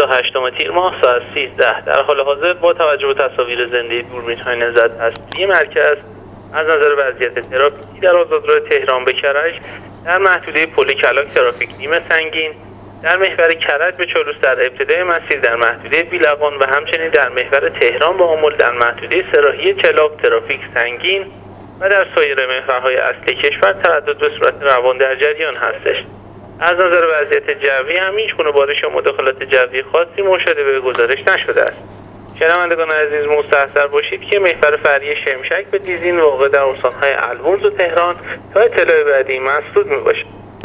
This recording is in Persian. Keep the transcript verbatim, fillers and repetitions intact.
بیست و هشتم تیر ماه ساعت سیزده در حال حاضر با توجه به تصاویر زنده دوربین‌های نظارت هستی مرکز از نظر وضعیت ترافیکی در آزادراه تهران به کرج در محدوده پل کلاک ترافیک نیم سنگین، در محور کرج به چالوس در ابتدای مسیر در محدوده بیلقان و همچنین در محور تهران به آمل در محدوده سراحی چلاق ترافیک سنگین و در سایر محورهای اصلی کشور تردد به صورت روان در جریان هستش. از نظر وضعیت جوی هم هیچ گونه بارش یا مداخلات جوی خاصی مشاهده به گزارش نشده است. شنوندگان عزیز مستحضر باشید که محور فرعی شمشک به دیزین واقع در استان‌های البرز و تهران تا اطلاع بعدی مسدود می‌باشد.